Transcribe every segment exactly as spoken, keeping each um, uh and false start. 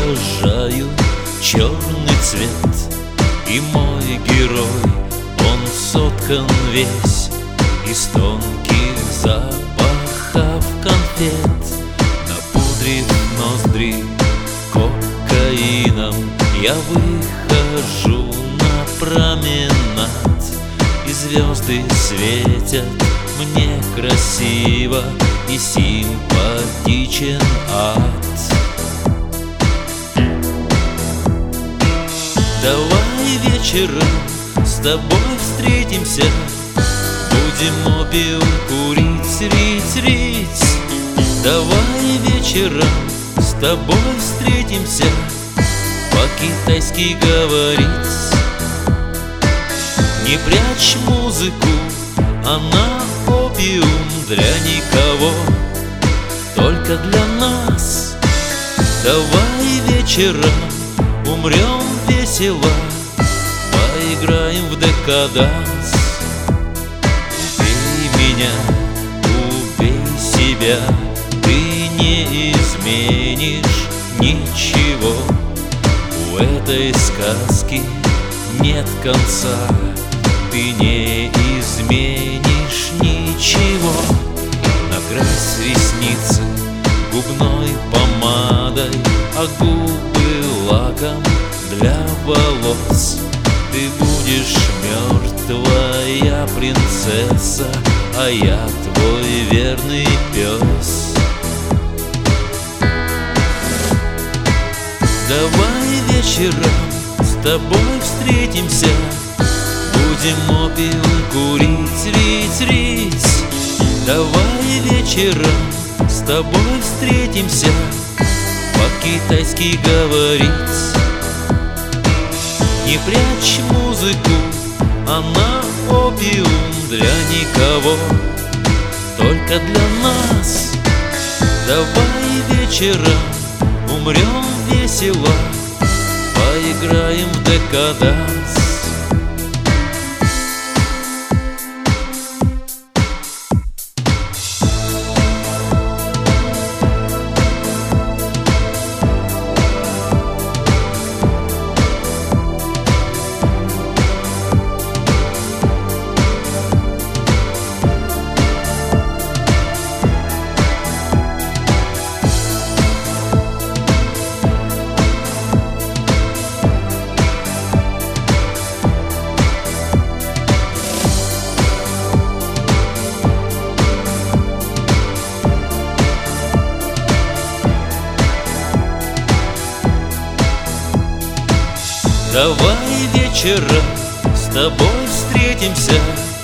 обожаю черный цвет. И мой герой, он соткан весь из тонких запахов конфет. Напудрив ноздри кокаином, я выхожу на променад, и звезды светят мне красиво, и симпатичен ад. Давай вечером с тобой встретимся, будем опиум курить, рить, рить. Давай вечером с тобой встретимся, по-китайски говорить. Не прячь музыку, она опиум для никого, только для нас. Давай вечером умрем весело, поиграем в декаданс. Убей меня, убей себя, ты не изменишь ничего. У этой сказки нет конца, ты не изменишь ничего. Накрась ресницы губной помадой, а губы лаком для волос. Ты будешь мертвая принцесса, а я твой верный пес. Давай вечером с тобой встретимся, будем опиум курить, рить, рить. Давай вечером с тобой встретимся, по-китайски говорить. Не прячь музыку, она опиум для никого, только для нас. Давай вечером умрем весело, поиграем в декаданс. Давай вечером с тобой встретимся,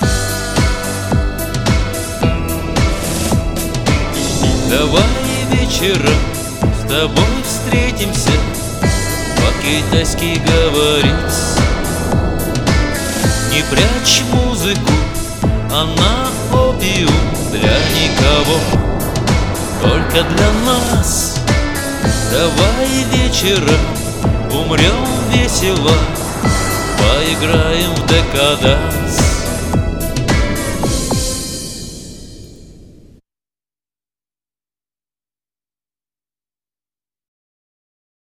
давай вечером с тобой встретимся, по-китайски говорить. Не прячь музыку, она опиум для никого, только для нас. Давай вечером умрем весело, поиграем в декаданс.